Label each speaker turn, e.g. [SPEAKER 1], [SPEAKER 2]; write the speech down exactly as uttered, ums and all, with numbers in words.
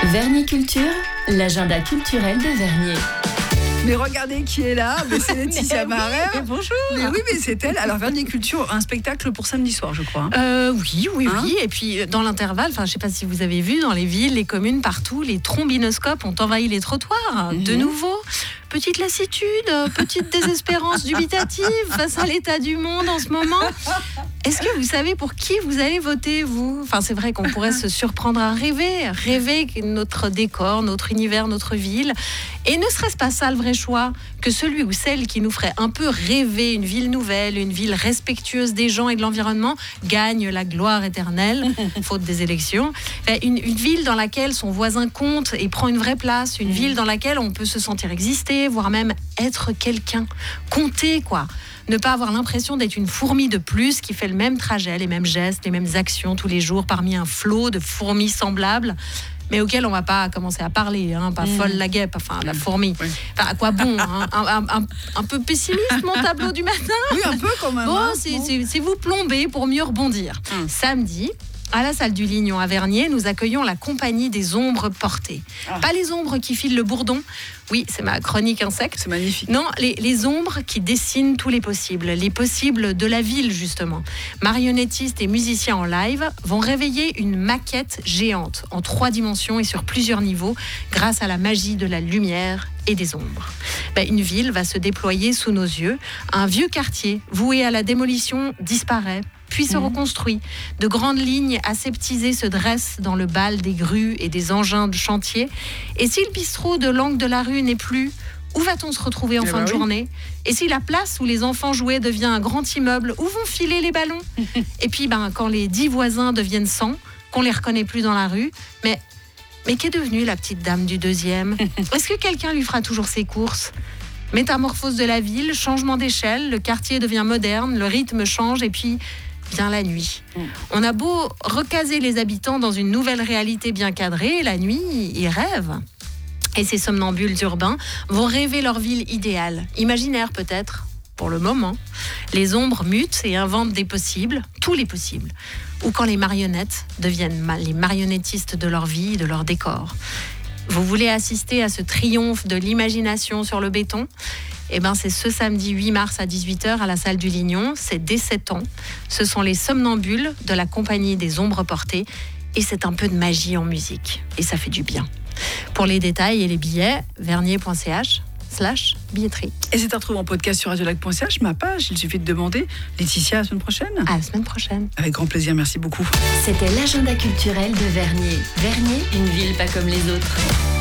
[SPEAKER 1] Vernier Culture, l'agenda culturel de Vernier.
[SPEAKER 2] Mais regardez qui est là, mais c'est Laetitia
[SPEAKER 3] mais
[SPEAKER 2] Marais.
[SPEAKER 3] oui, bonjour.
[SPEAKER 2] Mais oui, mais c'est elle. Alors Vernier Culture, un spectacle pour samedi soir, je crois.
[SPEAKER 3] Euh, oui, oui,
[SPEAKER 2] Hein
[SPEAKER 3] oui. Et puis dans l'intervalle, enfin, je ne sais pas si vous avez vu, dans les villes, les communes, partout, les trombinoscopes ont envahi les trottoirs.
[SPEAKER 2] Mhm.
[SPEAKER 3] De nouveau, petite lassitude, petite désespérance dubitative face à l'état du monde en ce moment. Est-ce que vous savez pour qui vous allez voter, vous ? Enfin, c'est vrai qu'on pourrait se surprendre à rêver, rêver que notre décor, notre univers, notre ville. Et ne serait-ce pas ça le vrai choix que celui ou celle qui nous ferait un peu rêver une ville nouvelle, une ville respectueuse des gens et de l'environnement, gagne la gloire éternelle, faute des élections. Enfin, une, une ville dans laquelle son voisin compte et prend une vraie place, une ville dans laquelle on peut se sentir exister, voire même être quelqu'un, compter quoi. Ne pas avoir l'impression d'être une fourmi de plus qui fait le même trajet, les mêmes gestes, les mêmes actions tous les jours parmi un flot de fourmis semblables, mais auxquelles on ne va pas commencer à parler, hein, pas
[SPEAKER 2] Mmh.
[SPEAKER 3] folle la guêpe, enfin la fourmi.
[SPEAKER 2] Oui.
[SPEAKER 3] Enfin, à quoi bon hein, un, un, un, un peu pessimiste mon tableau du matin.
[SPEAKER 2] Oui, un peu quand même.
[SPEAKER 3] Bon,
[SPEAKER 2] hein.
[SPEAKER 3] c'est,
[SPEAKER 2] Bon.
[SPEAKER 3] c'est, c'est vous plomber pour mieux rebondir.
[SPEAKER 2] Mmh.
[SPEAKER 3] Samedi, à la salle du Lignon à Vernier, nous accueillons la compagnie des ombres portées.
[SPEAKER 2] Ah.
[SPEAKER 3] Pas les ombres qui filent le bourdon. Oui, c'est ma chronique insecte.
[SPEAKER 2] C'est magnifique.
[SPEAKER 3] Non, les, les ombres qui dessinent tous les possibles, les possibles de la ville justement. Marionnettistes et musiciens en live vont réveiller une maquette géante en trois dimensions et sur plusieurs niveaux grâce à la magie de la lumière et des ombres. Ben, une ville va se déployer sous nos yeux. Un vieux quartier voué à la démolition disparaît, puis se reconstruit. De grandes lignes aseptisées se dressent dans le bal des grues et des engins de chantier. Et si le bistrot de l'angle de la rue n'est plus, où va-t-on se retrouver en
[SPEAKER 2] Eh
[SPEAKER 3] fin
[SPEAKER 2] ben
[SPEAKER 3] de
[SPEAKER 2] oui.
[SPEAKER 3] journée ? Et si la place où les enfants jouaient devient un grand immeuble, où vont filer les ballons ? Et puis, ben, quand les dix voisins deviennent cent, qu'on les reconnaît plus dans la rue, mais, mais qu'est devenue la petite dame du deuxième ? Est-ce que quelqu'un lui fera toujours ses courses ? Métamorphose de la ville, changement d'échelle, le quartier devient moderne, le rythme change et puis vient la nuit.
[SPEAKER 2] Mm.
[SPEAKER 3] On a beau recaser les habitants dans une nouvelle réalité bien cadrée, la nuit, ils rêvent. Et ces somnambules urbains vont rêver leur ville idéale, imaginaire peut-être, pour le moment. Les ombres mutent et inventent des possibles, tous les possibles. Ou quand les marionnettes deviennent ma- les marionnettistes de leur vie, de leur décor. Vous voulez assister à ce triomphe de l'imagination sur le béton ? Eh ben, c'est ce samedi huit mars à dix-huit heures à la salle du Lignon. C'est dès sept ans. Ce sont les somnambules de la compagnie des ombres portées. Et c'est un peu de magie en musique. Et ça fait du bien. Pour les détails et les billets, vernier.ch slash billetterie.
[SPEAKER 2] Et c'est à retrouver en podcast sur radiolac point c h, ma page. Il suffit de demander. Laetitia, à la semaine prochaine.
[SPEAKER 3] À la semaine prochaine.
[SPEAKER 2] Avec grand plaisir, merci beaucoup.
[SPEAKER 1] C'était l'agenda culturel de Vernier. Vernier, une ville pas comme les autres.